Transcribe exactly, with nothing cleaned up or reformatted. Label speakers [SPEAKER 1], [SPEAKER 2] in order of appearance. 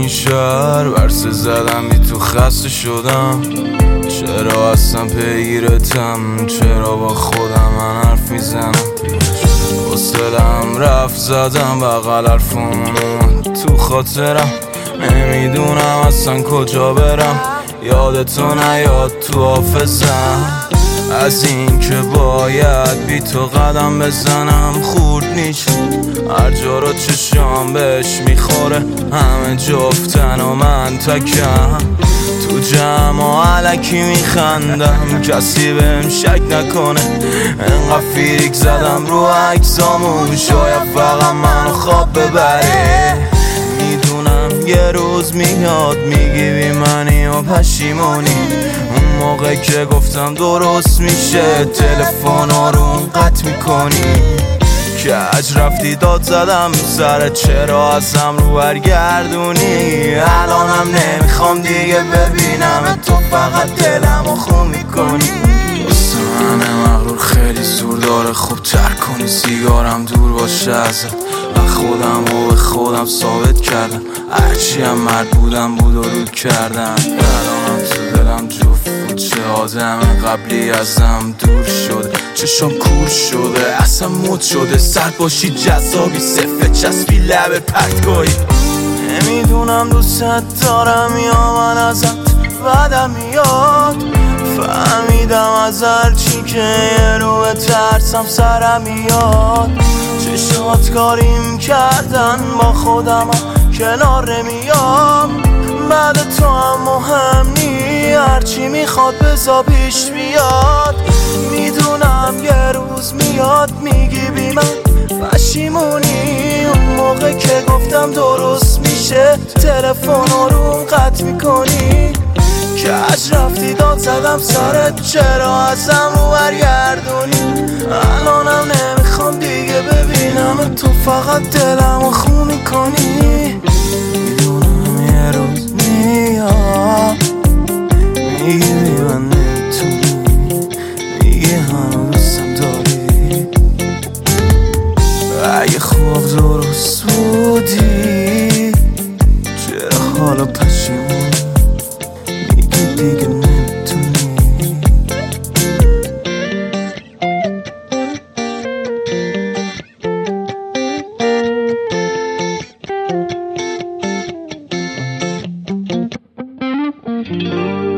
[SPEAKER 1] این شهر ورسه زدم بی تو خسته شدم. چرا اصلا پیگیرتم؟ چرا با خودم من حرف میزنم؟ حوصله‌ام رفت زدم بغل حرفمون تو خاطرم. نمیدونم اصلا کجا برم، یادتو نیاد تو حافظم. از این که باید بی تو قدم بزنم خورد نیست، هر جا رو چشام بهش میخوره همه جفتن و من تکم. تو جمع علکی میخندم کسی بهم شک نکنه، انقدر فیریک زدم رو عکسامون شاید فقط منو خواب ببره. میدونم یه روز میاد میگی بی منی و پشیمونی، اون موقع که گفتم درست میشه تلفن رو قطع میکنی. کج رفتی داد زدم سرت چرا ازم رو برگردونی. الانم نمیخوام دیگه ببینم تو فقط دلمو خون میکنی. واسه من مغرور خیلی زور داره خوب تر کنی سیگارم دور باشه ازت. من خودم و به خودم ثابت کردم هرچی هم مرد بودم بود و رو کردم. الانم تو دلم جفت چه آدم قبلی ازم دور شده، چشام کور شده اصلا مد شده. سرد باشی جذابی صفه چسبی لب پرتگاهی. نمیدونم دوست دارم یا من ازت بدم میاد. فهمیدم از هرچی که یه رو به ترسم سرم میاد. چشمات کاریم کردن با خودم کنار نمیام. بعد تو هم مهم نی هرچی میخواد بزا پیش بیاد. میدونم یه روز میاد میگی بی من پشیمونی، اون موقع که گفتم درست میشه تلفن رو قطع میکنی. کج رفتی داد زدم سرت چرا ازم رو برگردونی. الانم نمیخوام دیگه ببینم تو فقط دلمو خون میکنی. میدونم یه روز میاد میگی بی من نمیتونی، میگی هنو دوستم داری. اگه خوب درست بودی چرا حالا پشیمونی میگی دیگه نمیتونی.
[SPEAKER 2] Thank you.